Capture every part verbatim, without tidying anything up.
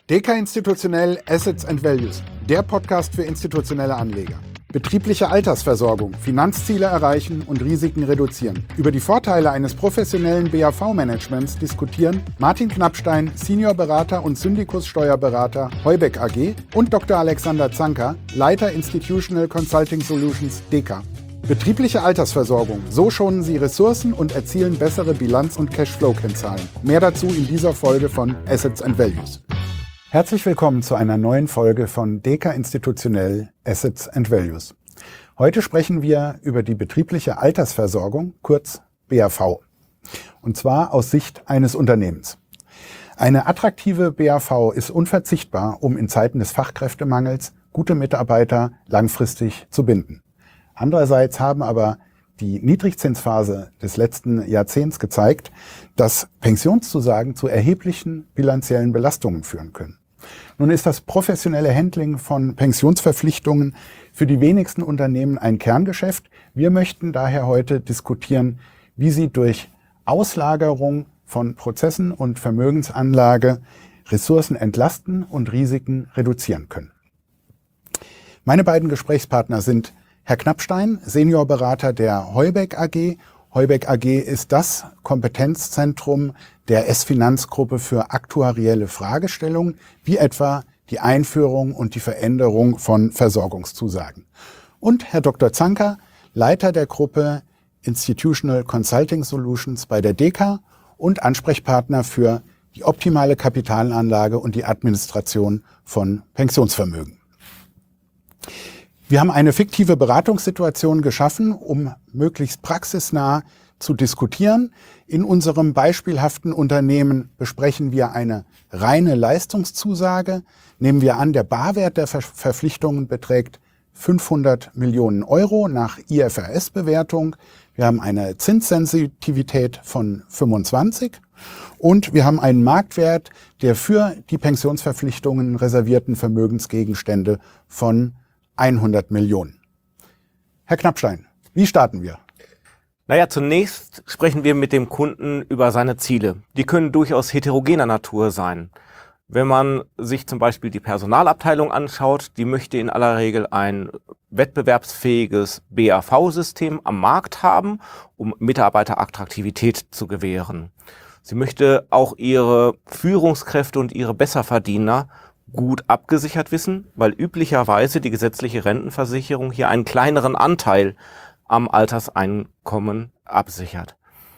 Deka Institutionell Assets and Values, der Podcast für institutionelle Anleger. Betriebliche Altersversorgung, Finanzziele erreichen und Risiken reduzieren. Über die Vorteile eines professionellen B A V-Managements diskutieren Martin Knappstein, Seniorberater und Syndikus-Steuerberater Heubeck A G und Doktor Alexander Zanker, Leiter Institutional Consulting Solutions Deka. Betriebliche Altersversorgung. So schonen Sie Ressourcen und erzielen bessere Bilanz- und Cashflow-Kennzahlen. Mehr dazu in dieser Folge von Assets and Values. Herzlich willkommen zu einer neuen Folge von Deka Institutionell Assets and Values. Heute sprechen wir über die betriebliche Altersversorgung, kurz B A V. Und zwar aus Sicht eines Unternehmens. Eine attraktive B A V ist unverzichtbar, um in Zeiten des Fachkräftemangels gute Mitarbeiter langfristig zu binden. Andererseits haben aber die Niedrigzinsphase des letzten Jahrzehnts gezeigt, dass Pensionszusagen zu erheblichen bilanziellen Belastungen führen können. Nun ist das professionelle Handling von Pensionsverpflichtungen für die wenigsten Unternehmen ein Kerngeschäft. Wir möchten daher heute diskutieren, wie Sie durch Auslagerung von Prozessen und Vermögensanlage Ressourcen entlasten und Risiken reduzieren können. Meine beiden Gesprächspartner sind Herr Knappstein, Seniorberater der Heubeck A G. Heubeck A G ist das Kompetenzzentrum der S-Finanz-Gruppe für aktuarielle Fragestellungen, wie etwa die Einführung und die Veränderung von Versorgungszusagen. Und Herr Doktor Zanker, Leiter der Gruppe Institutional Consulting Solutions bei der Deka und Ansprechpartner für die optimale Kapitalanlage und die Administration von Pensionsvermögen. Wir haben eine fiktive Beratungssituation geschaffen, um möglichst praxisnah zu diskutieren. In unserem beispielhaften Unternehmen besprechen wir eine reine Leistungszusage. Nehmen wir an, der Barwert der Ver- Verpflichtungen beträgt fünfhundert Millionen Euro nach I F R S-Bewertung. Wir haben eine Zinssensitivität von fünfundzwanzig und wir haben einen Marktwert der für die Pensionsverpflichtungen reservierten Vermögensgegenstände von hundert Millionen. Herr Knappstein, wie starten wir? Naja, zunächst sprechen wir mit dem Kunden über seine Ziele. Die können durchaus heterogener Natur sein. Wenn man sich zum Beispiel die Personalabteilung anschaut, die möchte in aller Regel ein wettbewerbsfähiges B A V-System am Markt haben, um Mitarbeiterattraktivität zu gewähren. Sie möchte auch ihre Führungskräfte und ihre Besserverdiener gut abgesichert wissen, weil üblicherweise die gesetzliche Rentenversicherung hier einen kleineren Anteil am Alterseinkommen absichert.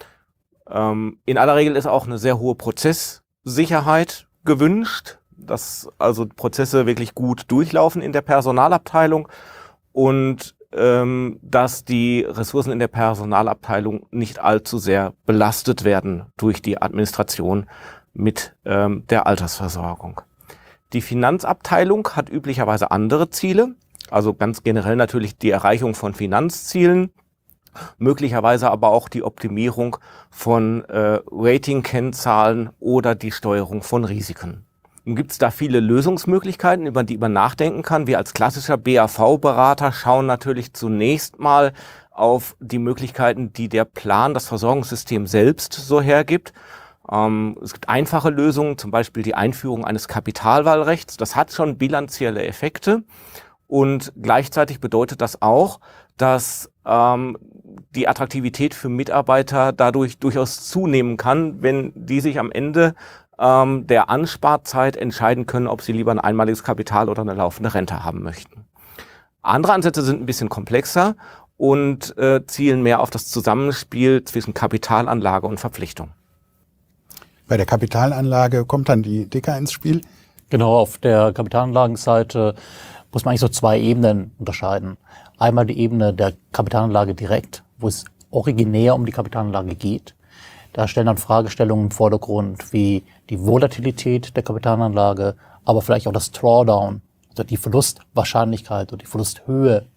Ähm, in aller Regel ist auch eine sehr hohe Prozesssicherheit gewünscht, dass also Prozesse wirklich gut durchlaufen in der Personalabteilung und ähm, dass die Ressourcen in der Personalabteilung nicht allzu sehr belastet werden durch die Administration mit ähm, der Altersversorgung. Die Finanzabteilung hat üblicherweise andere Ziele, also ganz generell natürlich die Erreichung von Finanzzielen, möglicherweise aber auch die Optimierung von äh, Rating-Kennzahlen oder die Steuerung von Risiken. Nun gibt es da viele Lösungsmöglichkeiten, über die man nachdenken kann. Wir als klassischer B A V-Berater schauen natürlich zunächst mal auf die Möglichkeiten, die der Plan, das Versorgungssystem selbst so hergibt. Ähm, es gibt einfache Lösungen, zum Beispiel die Einführung eines Kapitalwahlrechts. Das hat schon bilanzielle Effekte und gleichzeitig bedeutet das auch, dass ähm, die Attraktivität für Mitarbeiter dadurch durchaus zunehmen kann, wenn die sich am Ende ähm, der Ansparzeit entscheiden können, ob sie lieber ein einmaliges Kapital oder eine laufende Rente haben möchten. Andere Ansätze sind ein bisschen komplexer und äh, zielen mehr auf das Zusammenspiel zwischen Kapitalanlage und Verpflichtung. Bei der Kapitalanlage kommt dann die Deka ins Spiel. Genau, auf der Kapitalanlagenseite muss man eigentlich so zwei Ebenen unterscheiden. Einmal die Ebene der Kapitalanlage direkt, wo es originär um die Kapitalanlage geht. Da stellen dann Fragestellungen im Vordergrund wie die Volatilität der Kapitalanlage, aber vielleicht auch das Drawdown, also die Verlustwahrscheinlichkeit oder die Verlusthöhe.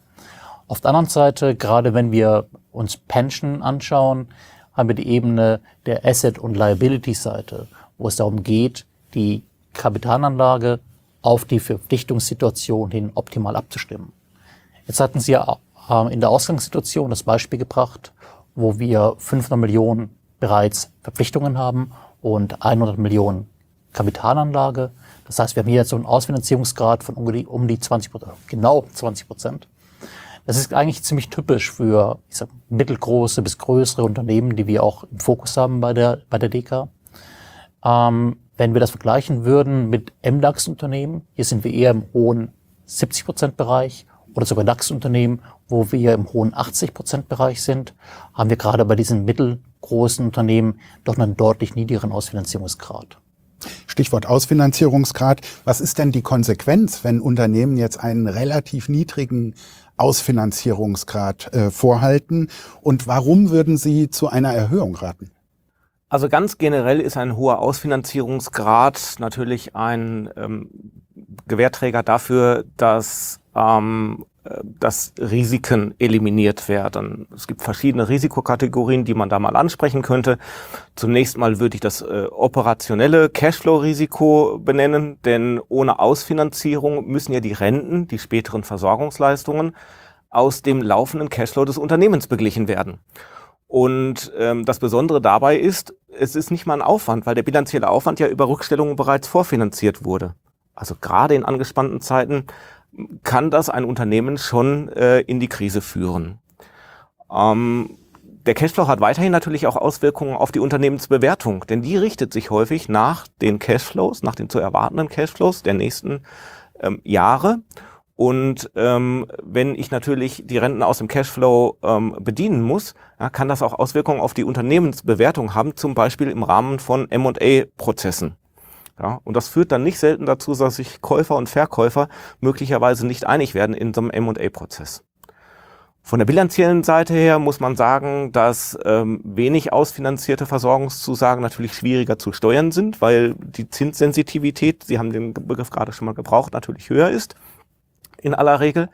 Auf der anderen Seite, gerade wenn wir uns Pension anschauen, haben wir die Ebene der Asset- und Liability-Seite, wo es darum geht, die Kapitalanlage auf die Verpflichtungssituation hin optimal abzustimmen. Jetzt hatten Sie ja in der Ausgangssituation das Beispiel gebracht, wo wir fünfhundert Millionen bereits Verpflichtungen haben und hundert Millionen Kapitalanlage. Das heißt, wir haben hier jetzt so einen Ausfinanzierungsgrad von um die, um die zwanzig Prozent, genau zwanzig Prozent. Das ist eigentlich ziemlich typisch für ich sag, mittelgroße bis größere Unternehmen, die wir auch im Fokus haben bei der, bei der D K. Ähm, wenn wir das vergleichen würden mit M DAX-Unternehmen, hier sind wir eher im hohen siebzig Prozent Bereich oder sogar DAX-Unternehmen, wo wir im hohen achtzig Prozent Bereich sind, haben wir gerade bei diesen mittelgroßen Unternehmen doch einen deutlich niedrigeren Ausfinanzierungsgrad. Stichwort Ausfinanzierungsgrad. Was ist denn die Konsequenz, wenn Unternehmen jetzt einen relativ niedrigen Ausfinanzierungsgrad äh, vorhalten? Und warum würden Sie zu einer Erhöhung raten? Also ganz generell ist ein hoher Ausfinanzierungsgrad natürlich ein ähm, Gewährträger dafür, dass, ähm, dass Risiken eliminiert werden. Es gibt verschiedene Risikokategorien, die man da mal ansprechen könnte. Zunächst mal würde ich das äh, operationelle Cashflow-Risiko benennen, denn ohne Ausfinanzierung müssen ja die Renten, die späteren Versorgungsleistungen, aus dem laufenden Cashflow des Unternehmens beglichen werden. Und ähm, das Besondere dabei ist, es ist nicht mal ein Aufwand, weil der bilanzielle Aufwand ja über Rückstellungen bereits vorfinanziert wurde. Also gerade in angespannten Zeiten kann das ein Unternehmen schon äh, in die Krise führen. Ähm, der Cashflow hat weiterhin natürlich auch Auswirkungen auf die Unternehmensbewertung, denn die richtet sich häufig nach den Cashflows, nach den zu erwartenden Cashflows der nächsten ähm, Jahre. Und ähm, wenn ich natürlich die Renten aus dem Cashflow ähm, bedienen muss, ja, kann das auch Auswirkungen auf die Unternehmensbewertung haben, zum Beispiel im Rahmen von M und A-Prozessen. Ja, und das führt dann nicht selten dazu, dass sich Käufer und Verkäufer möglicherweise nicht einig werden in so einem M und A-Prozess. Von der bilanziellen Seite her muss man sagen, dass ähm, wenig ausfinanzierte Versorgungszusagen natürlich schwieriger zu steuern sind, weil die Zinssensitivität, Sie haben den Begriff gerade schon mal gebraucht, natürlich höher ist. In aller Regel.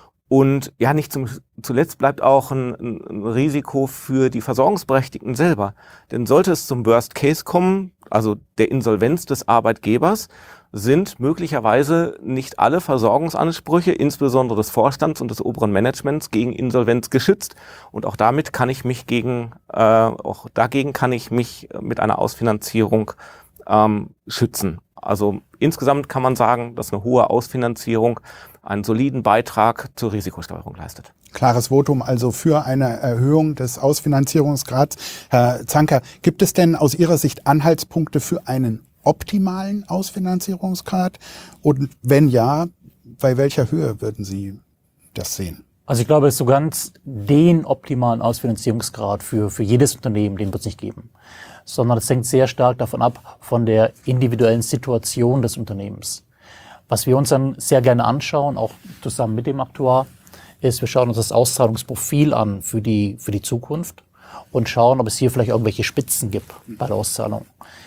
Und ja, nicht zum, zuletzt bleibt auch ein, ein Risiko für die Versorgungsberechtigten selber. Denn sollte es zum Worst Case kommen, also der Insolvenz des Arbeitgebers, sind möglicherweise nicht alle Versorgungsansprüche, insbesondere des Vorstands und des oberen Managements, gegen Insolvenz geschützt. Und auch damit kann ich mich gegen, äh, auch dagegen kann ich mich mit einer Ausfinanzierung ähm, schützen. Also insgesamt kann man sagen, dass eine hohe Ausfinanzierung einen soliden Beitrag zur Risikosteuerung leistet. Klares Votum also für eine Erhöhung des Ausfinanzierungsgrads. Herr Zanker, gibt es denn aus Ihrer Sicht Anhaltspunkte für einen optimalen Ausfinanzierungsgrad? Und wenn ja, bei welcher Höhe würden Sie das sehen? Also ich glaube, so ganz den optimalen Ausfinanzierungsgrad für, für jedes Unternehmen, den wird es nicht geben. Sondern es hängt sehr stark davon ab, von der individuellen Situation des Unternehmens. Was wir uns dann sehr gerne anschauen, auch zusammen mit dem Aktuar, ist, wir schauen uns das Auszahlungsprofil an für die, für die Zukunft und schauen, ob es hier vielleicht irgendwelche Spitzen gibt bei der Auszahlung.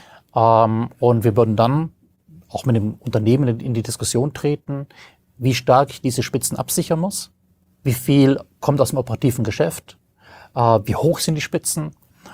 Ähm, und wir würden dann auch mit dem Unternehmen in die Diskussion treten, wie stark ich diese Spitzen absichern muss, wie viel kommt aus dem operativen Geschäft, äh, wie hoch sind die Spitzen.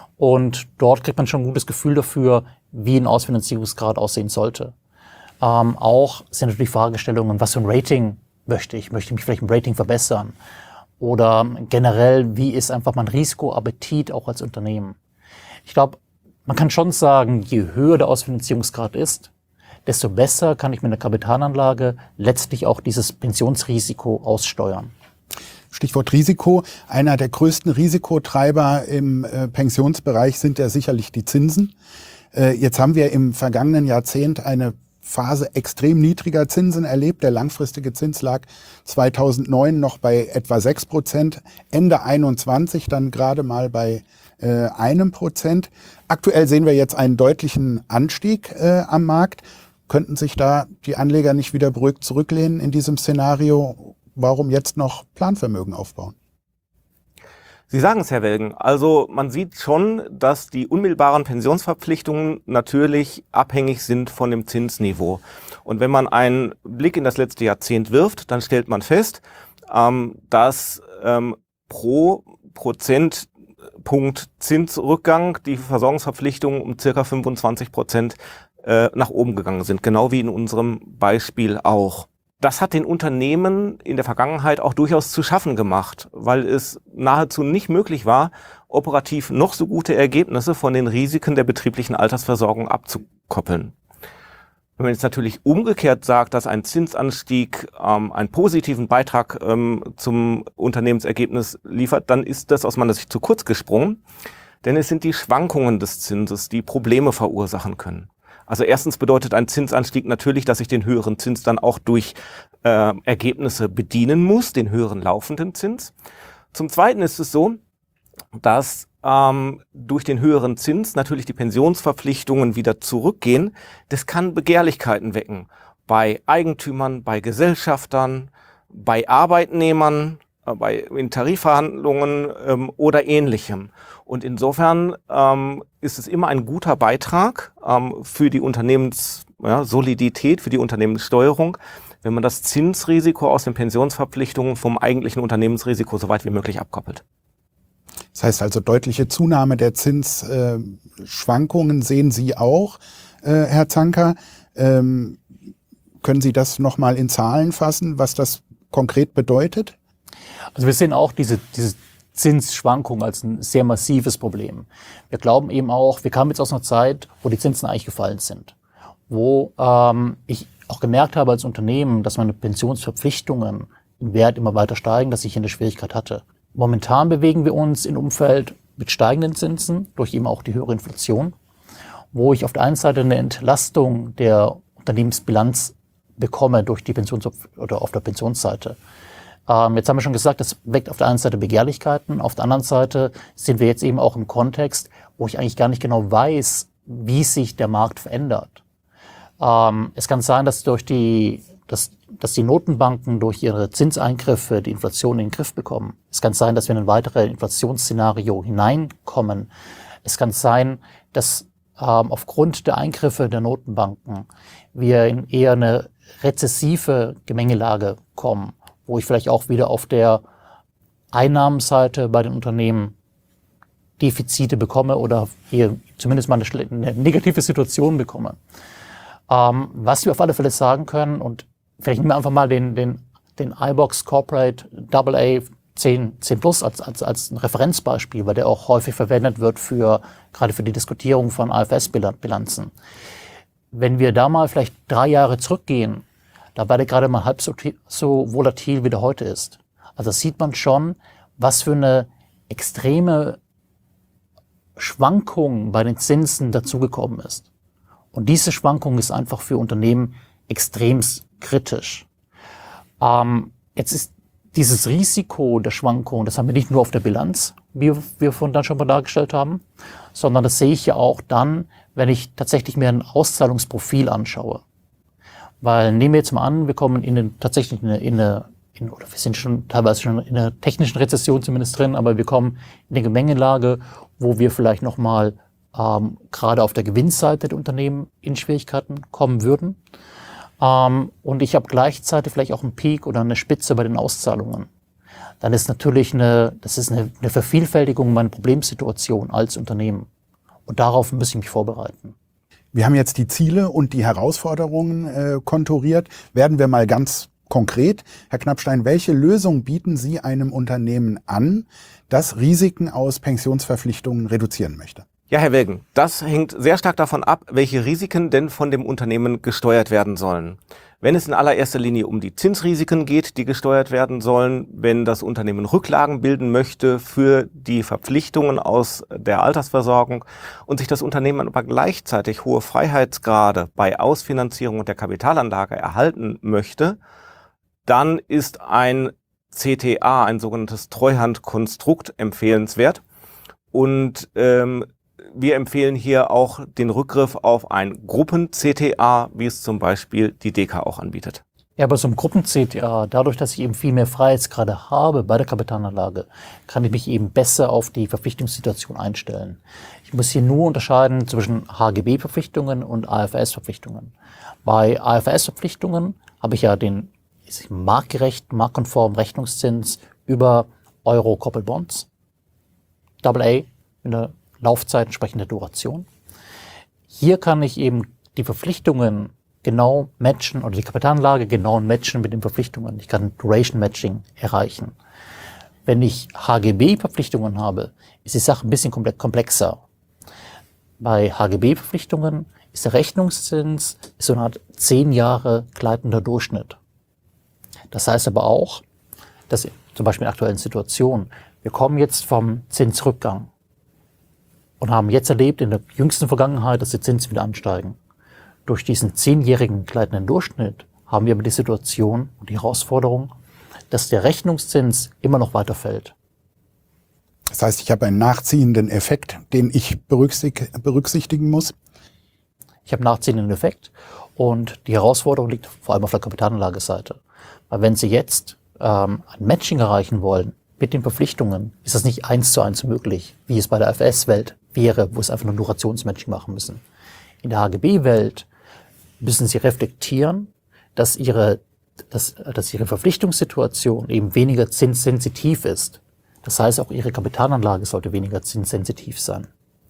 Und dort kriegt man schon ein gutes Gefühl dafür, wie ein Ausfinanzierungsgrad aussehen sollte. Ähm, auch sind natürlich Fragestellungen, was für ein Rating möchte ich? Möchte ich mich vielleicht im Rating verbessern? Oder generell, wie ist einfach mein Risikoappetit auch als Unternehmen? Ich glaube, man kann schon sagen, je höher der Ausfinanzierungsgrad ist, desto besser kann ich mit einer Kapitalanlage letztlich auch dieses Pensionsrisiko aussteuern. Stichwort Risiko. Einer der größten Risikotreiber im äh, Pensionsbereich sind ja sicherlich die Zinsen. Äh, jetzt haben wir im vergangenen Jahrzehnt eine Phase extrem niedriger Zinsen erlebt. Der langfristige Zins lag zweitausendneun noch bei etwa sechs Prozent, Ende einundzwanzig dann gerade mal bei äh, einem Prozent. Aktuell sehen wir jetzt einen deutlichen Anstieg äh, am Markt. Könnten sich da die Anleger nicht wieder beruhigt zurücklehnen in diesem Szenario? Warum jetzt noch Planvermögen aufbauen? Sie sagen es, Herr Welgen. Also man sieht schon, dass die unmittelbaren Pensionsverpflichtungen natürlich abhängig sind von dem Zinsniveau. Und wenn man einen Blick in das letzte Jahrzehnt wirft, dann stellt man fest, ähm, dass ähm, pro Prozentpunkt Zinsrückgang die Versorgungsverpflichtungen um circa fünfundzwanzig Prozent äh, nach oben gegangen sind. Genau wie in unserem Beispiel auch. Das hat den Unternehmen in der Vergangenheit auch durchaus zu schaffen gemacht, weil es nahezu nicht möglich war, operativ noch so gute Ergebnisse von den Risiken der betrieblichen Altersversorgung abzukoppeln. Wenn man jetzt natürlich umgekehrt sagt, dass ein Zinsanstieg ähm, einen positiven Beitrag ähm, zum Unternehmensergebnis liefert, dann ist das aus meiner Sicht zu kurz gesprungen. Denn es sind die Schwankungen des Zinses, die Probleme verursachen können. Also erstens bedeutet ein Zinsanstieg natürlich, dass ich den höheren Zins dann auch durch äh, Ergebnisse bedienen muss, den höheren laufenden Zins. Zum Zweiten ist es so, dass ähm, durch den höheren Zins natürlich die Pensionsverpflichtungen wieder zurückgehen. Das kann Begehrlichkeiten wecken bei Eigentümern, bei Gesellschaftern, bei Arbeitnehmern, äh, bei in Tarifverhandlungen ähm, oder Ähnlichem. Und insofern ähm, ist es immer ein guter Beitrag ähm, für die Unternehmenssolidität, ja, für die Unternehmenssteuerung, wenn man das Zinsrisiko aus den Pensionsverpflichtungen vom eigentlichen Unternehmensrisiko so weit wie möglich abkoppelt. Das heißt also, deutliche Zunahme der Zinsschwankungen äh, sehen Sie auch, äh, Herr Zanker. Ähm, können Sie das nochmal in Zahlen fassen, was das konkret bedeutet? Also wir sehen auch diese, diese Zinsschwankung als ein sehr massives Problem. Wir glauben eben auch, wir kamen jetzt aus einer Zeit, wo die Zinsen eigentlich gefallen sind, wo ähm, ich auch gemerkt habe als Unternehmen, dass meine Pensionsverpflichtungen im Wert immer weiter steigen, dass ich hier eine Schwierigkeit hatte. Momentan bewegen wir uns im Umfeld mit steigenden Zinsen, durch eben auch die höhere Inflation, wo ich auf der einen Seite eine Entlastung der Unternehmensbilanz bekomme durch die Pensions- oder auf der Pensionsseite. Ähm, jetzt haben wir schon gesagt, das weckt auf der einen Seite Begehrlichkeiten, auf der anderen Seite sind wir jetzt eben auch im Kontext, wo ich eigentlich gar nicht genau weiß, wie sich der Markt verändert. Ähm, es kann sein, dass durch die, dass, dass die Notenbanken durch ihre Zinseingriffe die Inflation in den Griff bekommen. Es kann sein, dass wir in ein weiteres Inflationsszenario hineinkommen. Es kann sein, dass ähm, aufgrund der Eingriffe der Notenbanken wir in eher eine rezessive Gemengelage kommen, wo ich vielleicht auch wieder auf der Einnahmenseite bei den Unternehmen Defizite bekomme oder hier zumindest mal eine, eine negative Situation bekomme. Ähm, was wir auf alle Fälle sagen können, und vielleicht nehmen wir einfach mal den, den, den iBoxx Corporate A A zehn Plus als, als, als ein Referenzbeispiel, weil der auch häufig verwendet wird für, gerade für die Diskutierung von A F S-Bilanzen. Wenn wir da mal vielleicht drei Jahre zurückgehen, da war der gerade mal halb so, so volatil, wie der heute ist. Also sieht man schon, was für eine extreme Schwankung bei den Zinsen dazugekommen ist. Und diese Schwankung ist einfach für Unternehmen extrem kritisch. Ähm, jetzt ist dieses Risiko der Schwankung, das haben wir nicht nur auf der Bilanz, wie wir vorhin dann schon mal dargestellt haben, sondern das sehe ich ja auch dann, wenn ich tatsächlich mir ein Auszahlungsprofil anschaue. Weil nehmen wir jetzt mal an, wir kommen in eine, tatsächlich in eine, in eine in, oder wir sind schon teilweise schon in einer technischen Rezession zumindest drin, aber wir kommen in eine Gemengelage, wo wir vielleicht nochmal ähm, gerade auf der Gewinnseite der Unternehmen in Schwierigkeiten kommen würden. Ähm, und ich habe gleichzeitig vielleicht auch einen Peak oder eine Spitze bei den Auszahlungen. Dann ist natürlich eine, das ist eine, eine Vervielfältigung meiner Problemsituation als Unternehmen. Und darauf muss ich mich vorbereiten. Wir haben jetzt die Ziele und die Herausforderungen äh, konturiert. Werden wir mal ganz konkret. Herr Knappstein, welche Lösung bieten Sie einem Unternehmen an, das Risiken aus Pensionsverpflichtungen reduzieren möchte? Ja, Herr Welgen, das hängt sehr stark davon ab, welche Risiken denn von dem Unternehmen gesteuert werden sollen. Wenn es in allererster Linie um die Zinsrisiken geht, die gesteuert werden sollen, wenn das Unternehmen Rücklagen bilden möchte für die Verpflichtungen aus der Altersversorgung und sich das Unternehmen aber gleichzeitig hohe Freiheitsgrade bei Ausfinanzierung und der Kapitalanlage erhalten möchte, dann ist ein C T A, ein sogenanntes Treuhandkonstrukt, empfehlenswert. Und ähm, wir empfehlen hier auch den Rückgriff auf ein Gruppen-C T A, wie es zum Beispiel die D K auch anbietet. Ja, aber so ein Gruppen-C T A, dadurch, dass ich eben viel mehr Freiheitsgrade habe bei der Kapitalanlage, kann ich mich eben besser auf die Verpflichtungssituation einstellen. Ich muss hier nur unterscheiden zwischen H G B-Verpflichtungen und A F S-Verpflichtungen. Bei A F S-Verpflichtungen habe ich ja den marktgerechten, marktkonformen Rechnungszins über Euro-Koppelbonds, A A in der Laufzeit entsprechende Duration. Hier kann ich eben die Verpflichtungen genau matchen oder die Kapitalanlage genau matchen mit den Verpflichtungen. Ich kann Duration Matching erreichen. Wenn ich H G B-Verpflichtungen habe, ist die Sache ein bisschen komplexer. Bei H G B-Verpflichtungen ist der Rechnungszins ist so eine Art zehn Jahre gleitender Durchschnitt. Das heißt aber auch, dass zum Beispiel in der aktuellen Situation, wir kommen jetzt vom Zinsrückgang und haben jetzt erlebt in der jüngsten Vergangenheit, dass die Zinsen wieder ansteigen. Durch diesen zehnjährigen gleitenden Durchschnitt haben wir aber die Situation und die Herausforderung, dass der Rechnungszins immer noch weiter fällt. Das heißt, ich habe einen nachziehenden Effekt, den ich berücksichtigen muss. Ich habe einen nachziehenden Effekt und die Herausforderung liegt vor allem auf der Kapitalanlageseite. Weil wenn Sie jetzt ähm, ein Matching erreichen wollen mit den Verpflichtungen, ist das nicht eins zu eins möglich, wie es bei der F S-Welt wäre, wo es einfach nur Durationsmatching machen müssen. In der H G B-Welt müssen Sie reflektieren, dass Ihre, dass, dass Ihre Verpflichtungssituation eben weniger zinssensitiv ist. Das heißt, auch Ihre Kapitalanlage sollte weniger zinssensitiv sein.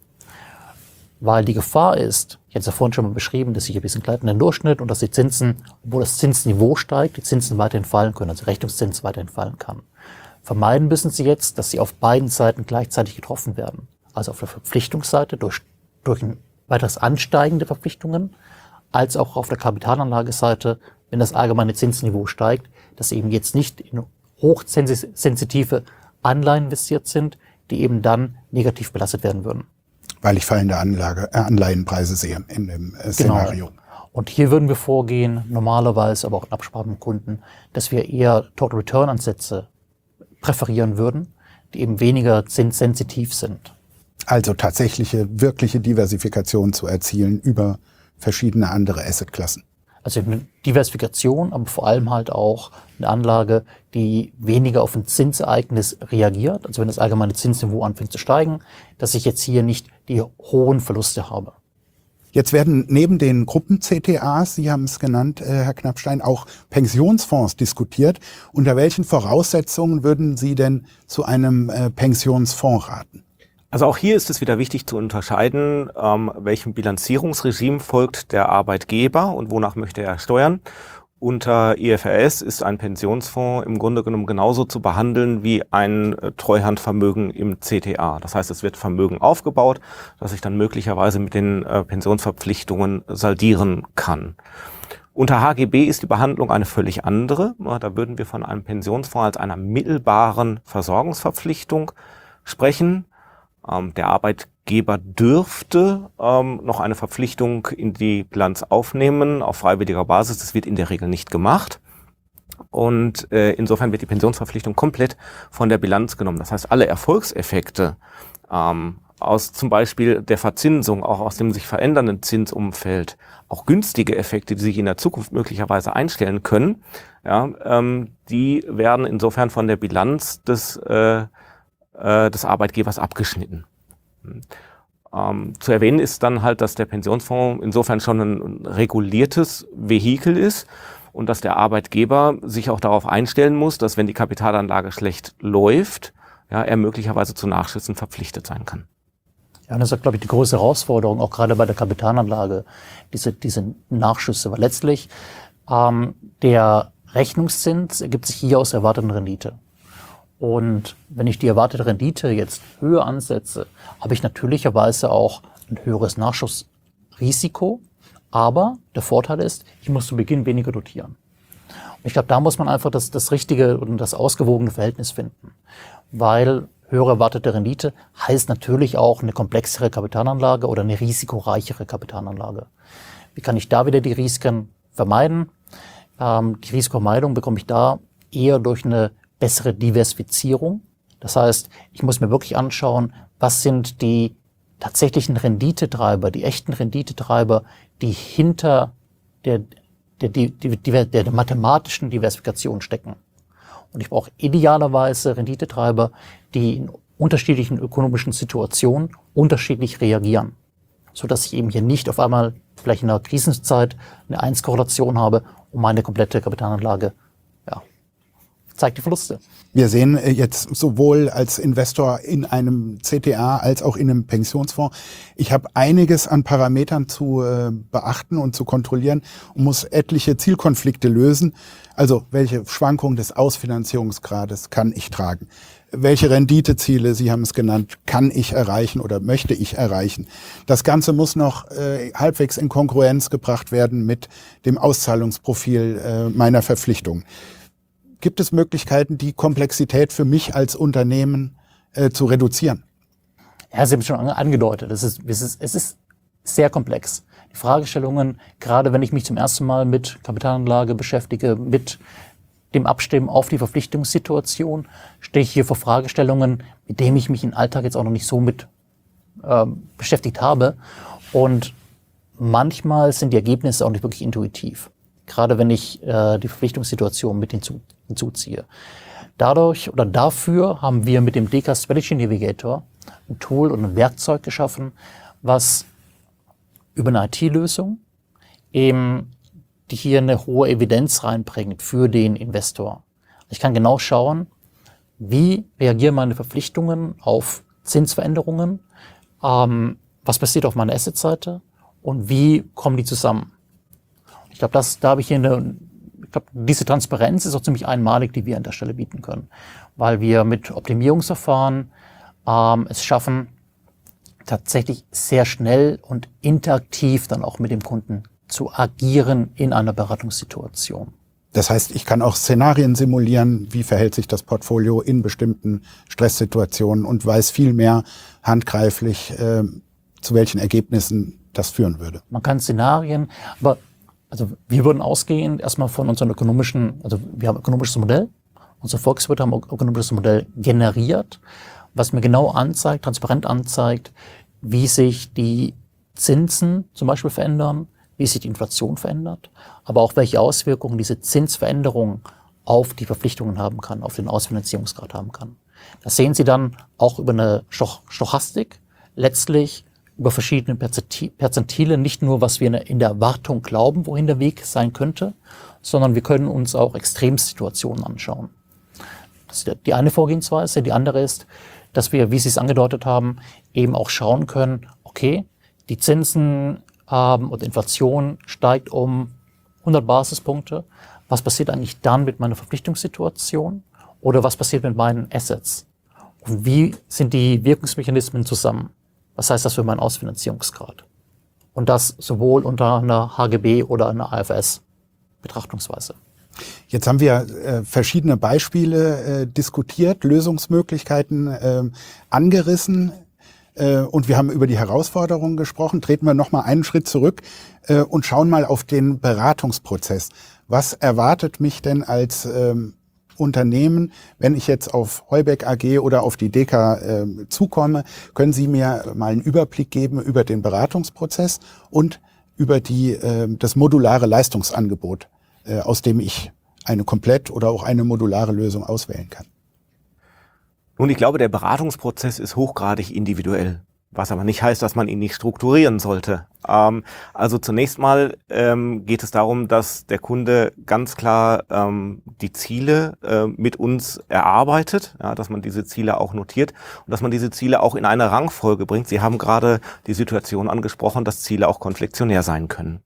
Weil die Gefahr ist, ich hatte es ja vorhin schon mal beschrieben, dass ich ein bisschen gleitenden Durchschnitt und dass die Zinsen, obwohl das Zinsniveau steigt, die Zinsen weiterhin fallen können, also der Rechnungszins weiterhin fallen kann. Vermeiden müssen Sie jetzt, dass Sie auf beiden Seiten gleichzeitig getroffen werden. Also auf der Verpflichtungsseite durch, durch ein weiteres Ansteigen der Verpflichtungen, als auch auf der Kapitalanlageseite, wenn das allgemeine Zinsniveau steigt, dass eben jetzt nicht in hochsensitive Anleihen investiert sind, die eben dann negativ belastet werden würden. Weil ich fallende Anlage, äh, Anleihenpreise sehe in dem äh, Szenario. Genau. Und hier würden wir vorgehen, normalerweise, aber auch in Absprache mit Kunden, dass wir eher Total Return Ansätze präferieren würden, die eben weniger zinssensitiv sind. Also tatsächliche, wirkliche Diversifikation zu erzielen über verschiedene andere Assetklassen. Also eine Diversifikation, aber vor allem halt auch eine Anlage, die weniger auf ein Zinsereignis reagiert. Also wenn das allgemeine Zinsniveau anfängt zu steigen, dass ich jetzt hier nicht die hohen Verluste habe. Jetzt werden neben den Gruppen-C T As, Sie haben es genannt, Herr Knappstein, auch Pensionsfonds diskutiert. Unter welchen Voraussetzungen würden Sie denn zu einem Pensionsfonds raten? Also auch hier ist es wieder wichtig zu unterscheiden, ähm, welchem Bilanzierungsregime folgt der Arbeitgeber und wonach möchte er steuern. Unter I F R S ist ein Pensionsfonds im Grunde genommen genauso zu behandeln wie ein äh, Treuhandvermögen im C T A. Das heißt, es wird Vermögen aufgebaut, das ich dann möglicherweise mit den äh, Pensionsverpflichtungen saldieren kann. Unter H G B ist die Behandlung eine völlig andere. Da würden wir von einem Pensionsfonds als einer mittelbaren Versorgungsverpflichtung sprechen. Ähm, der Arbeitgeber dürfte ähm, noch eine Verpflichtung in die Bilanz aufnehmen auf freiwilliger Basis. Das wird in der Regel nicht gemacht. Und äh, insofern wird die Pensionsverpflichtung komplett von der Bilanz genommen. Das heißt, alle Erfolgseffekte ähm, aus zum Beispiel der Verzinsung, auch aus dem sich verändernden Zinsumfeld, auch günstige Effekte, die sich in der Zukunft möglicherweise einstellen können, ja, ähm, die werden insofern von der Bilanz des äh, des Arbeitgebers abgeschnitten. Ähm, zu erwähnen ist dann halt, dass der Pensionsfonds insofern schon ein reguliertes Vehikel ist und dass der Arbeitgeber sich auch darauf einstellen muss, dass wenn die Kapitalanlage schlecht läuft, ja, er möglicherweise zu Nachschüssen verpflichtet sein kann. Ja, und das ist, glaube ich, die große Herausforderung, auch gerade bei der Kapitalanlage, diese, diese Nachschüsse. Weil letztlich ähm, der Rechnungszins ergibt sich hier aus der erwarteten Rendite. Und wenn ich die erwartete Rendite jetzt höher ansetze, habe ich natürlicherweise auch ein höheres Nachschussrisiko. Aber der Vorteil ist, ich muss zu Beginn weniger dotieren. Und ich glaube, da muss man einfach das, das richtige und das ausgewogene Verhältnis finden. Weil höhere erwartete Rendite heißt natürlich auch eine komplexere Kapitalanlage oder eine risikoreichere Kapitalanlage. Wie kann ich da wieder die Risiken vermeiden? Ähm, die Risikovermeidung bekomme ich da eher durch eine bessere Diversifizierung. Das heißt, ich muss mir wirklich anschauen, was sind die tatsächlichen Renditetreiber, die echten Renditetreiber, die hinter der, der, der, der, der mathematischen Diversifikation stecken. Und ich brauche idealerweise Renditetreiber, die in unterschiedlichen ökonomischen Situationen unterschiedlich reagieren, sodass ich eben hier nicht auf einmal vielleicht in einer Krisenzeit eine eins-Korrelation habe und meine komplette Kapitalanlage ja, zeigt die Verluste. Wir sehen jetzt sowohl als Investor in einem C T A als auch in einem Pensionsfonds, ich habe einiges an Parametern zu äh, beachten und zu kontrollieren und muss etliche Zielkonflikte lösen. Also welche Schwankung des Ausfinanzierungsgrades kann ich tragen? welche Renditeziele, Sie haben es genannt, kann ich erreichen oder möchte ich erreichen. Das Ganze muss noch äh, halbwegs in Kongruenz gebracht werden mit dem Auszahlungsprofil äh, meiner Verpflichtungen. Gibt es Möglichkeiten, die Komplexität für mich als Unternehmen äh, zu reduzieren? Ja, Sie haben es schon angedeutet. Es ist, es ist, es ist sehr komplex. Die Fragestellungen, gerade wenn ich mich zum ersten Mal mit Kapitalanlage beschäftige, mit dem Abstimmen auf die Verpflichtungssituation, stehe ich hier vor Fragestellungen, mit denen ich mich im Alltag jetzt auch noch nicht so mit äh, beschäftigt habe. Und manchmal sind die Ergebnisse auch nicht wirklich intuitiv. Gerade wenn ich äh, die Verpflichtungssituation mit hinzu, hinzuziehe. Dadurch oder dafür haben wir mit dem D K Strategy Navigator ein Tool und ein Werkzeug geschaffen, was über eine I T-Lösung eben die hier eine hohe Evidenz reinbringt für den Investor. Ich kann genau schauen, wie reagieren meine Verpflichtungen auf Zinsveränderungen, ähm, was passiert auf meiner Assetseite und wie kommen die zusammen. Ich glaube, das, da habe ich hier eine, ich glaube, diese Transparenz ist auch ziemlich einmalig, die wir an der Stelle bieten können, weil wir mit Optimierungsverfahren ähm, es schaffen, tatsächlich sehr schnell und interaktiv dann auch mit dem Kunden zu agieren in einer Beratungssituation. Das heißt, ich kann auch Szenarien simulieren, wie verhält sich das Portfolio in bestimmten Stresssituationen und weiß viel mehr handgreiflich, äh, zu welchen Ergebnissen das führen würde. Man kann Szenarien, aber also wir würden ausgehen erstmal von unserem ökonomischen, also wir haben ein ökonomisches Modell, unsere Volkswirte haben ein ökonomisches Modell generiert, was mir genau anzeigt, transparent anzeigt, wie sich die Zinsen zum Beispiel verändern, wie sich die Inflation verändert, aber auch welche Auswirkungen diese Zinsveränderung auf die Verpflichtungen haben kann, auf den Ausfinanzierungsgrad haben kann. Das sehen Sie dann auch über eine Stochastik, letztlich über verschiedene Perzentile, nicht nur, was wir in der Erwartung glauben, wohin der Weg sein könnte, sondern wir können uns auch Extremsituationen anschauen. Das ist die eine Vorgehensweise. Die andere ist, dass wir, wie Sie es angedeutet haben, eben auch schauen können, okay, die Zinsen ähm, und Inflation steigt um hundert Basispunkte. Was passiert eigentlich dann mit meiner Verpflichtungssituation? Oder was passiert mit meinen Assets? Und wie sind die Wirkungsmechanismen zusammen? Was heißt das für meinen Ausfinanzierungsgrad? Und das sowohl unter einer H G B oder einer A F S-Betrachtungsweise. Jetzt haben wir äh, verschiedene Beispiele äh, diskutiert, Lösungsmöglichkeiten äh, angerissen äh, und wir haben über die Herausforderungen gesprochen. Treten wir noch mal einen Schritt zurück äh, und schauen mal auf den Beratungsprozess. Was erwartet mich denn als ähm, Unternehmen, wenn ich jetzt auf Heubeck A G oder auf die D K äh, zukomme? Können Sie mir mal einen Überblick geben über den Beratungsprozess und über die, äh, das modulare Leistungsangebot, aus dem ich eine komplett oder auch eine modulare Lösung auswählen kann? Nun, ich glaube, der Beratungsprozess ist hochgradig individuell, was aber nicht heißt, dass man ihn nicht strukturieren sollte. Ähm, also zunächst mal ähm, geht es darum, dass der Kunde ganz klar ähm, die Ziele äh, mit uns erarbeitet, ja, dass man diese Ziele auch notiert und dass man diese Ziele auch in eine Rangfolge bringt. Sie haben gerade die Situation angesprochen, dass Ziele auch konfliktionär sein können.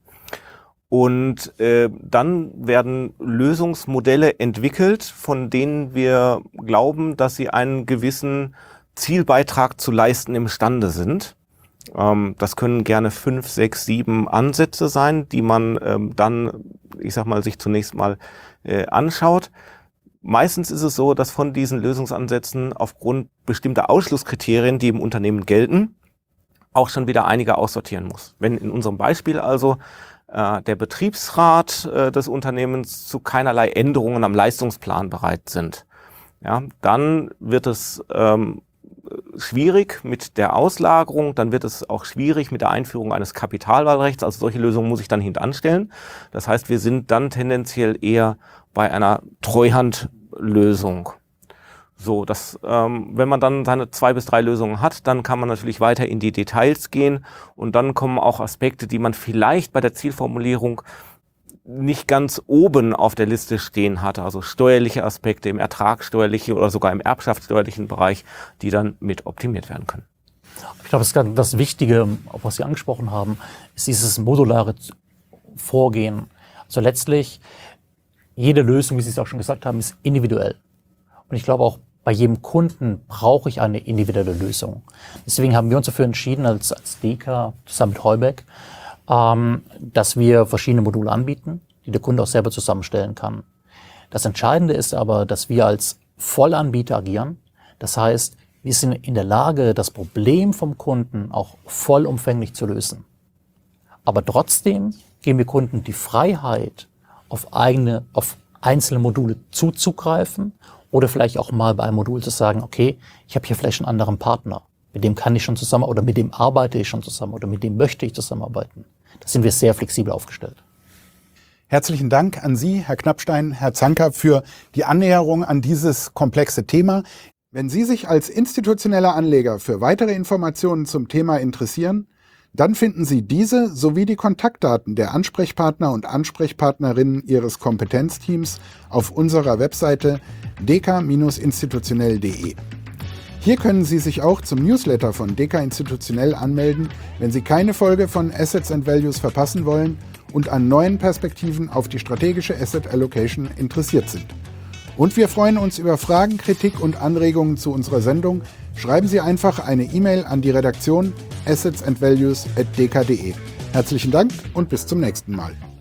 Und äh, dann werden Lösungsmodelle entwickelt, von denen wir glauben, dass sie einen gewissen Zielbeitrag zu leisten imstande sind. Ähm, das können gerne fünf, sechs, sieben Ansätze sein, die man ähm, dann, ich sag mal, sich zunächst mal äh, anschaut. Meistens ist es so, dass von diesen Lösungsansätzen aufgrund bestimmter Ausschlusskriterien, die im Unternehmen gelten, auch schon wieder einige aussortieren muss. Wenn in unserem Beispiel also der Betriebsrat äh, des Unternehmens zu keinerlei Änderungen am Leistungsplan bereit sind, ja, dann wird es ähm, schwierig mit der Auslagerung, dann wird es auch schwierig mit der Einführung eines Kapitalwahlrechts. Also solche Lösungen muss ich dann hintanstellen. Das heißt, wir sind dann tendenziell eher bei einer Treuhandlösung. So, dass, ähm, wenn man dann seine zwei bis drei Lösungen hat, dann kann man natürlich weiter in die Details gehen und dann kommen auch Aspekte, die man vielleicht bei der Zielformulierung nicht ganz oben auf der Liste stehen hatte, also steuerliche Aspekte im ertragssteuerlichen oder sogar im erbschaftssteuerlichen Bereich, die dann mit optimiert werden können. Ich glaube, das, das Wichtige, was Sie angesprochen haben, ist dieses modulare Vorgehen. Also letztlich, jede Lösung, wie Sie es auch schon gesagt haben, ist individuell. Und ich glaube auch, bei jedem Kunden brauche ich eine individuelle Lösung. Deswegen haben wir uns dafür entschieden, als, als Deka zusammen mit Heuberg, ähm, dass wir verschiedene Module anbieten, die der Kunde auch selber zusammenstellen kann. Das Entscheidende ist aber, dass wir als Vollanbieter agieren. Das heißt, wir sind in der Lage, das Problem vom Kunden auch vollumfänglich zu lösen. Aber trotzdem geben wir Kunden die Freiheit, auf eigene, auf einzelne Module zuzugreifen oder vielleicht auch mal bei einem Modul zu sagen, okay, ich habe hier vielleicht einen anderen Partner, mit dem kann ich schon zusammen oder mit dem arbeite ich schon zusammen oder mit dem möchte ich zusammenarbeiten. Da sind wir sehr flexibel aufgestellt. Herzlichen Dank an Sie, Herr Knappstein, Herr Zanker, für die Annäherung an dieses komplexe Thema. Wenn Sie sich als institutioneller Anleger für weitere Informationen zum Thema interessieren, dann finden Sie diese sowie die Kontaktdaten der Ansprechpartner und Ansprechpartnerinnen Ihres Kompetenzteams auf unserer Webseite deka Bindestrich institutionell punkt de. Hier können Sie sich auch zum Newsletter von Deka Institutionell anmelden, wenn Sie keine Folge von Assets and Values verpassen wollen und an neuen Perspektiven auf die strategische Asset Allocation interessiert sind. Und wir freuen uns über Fragen, Kritik und Anregungen zu unserer Sendung. Schreiben Sie einfach eine E-Mail an die Redaktion assets and values at deka punkt de. Herzlichen Dank und bis zum nächsten Mal.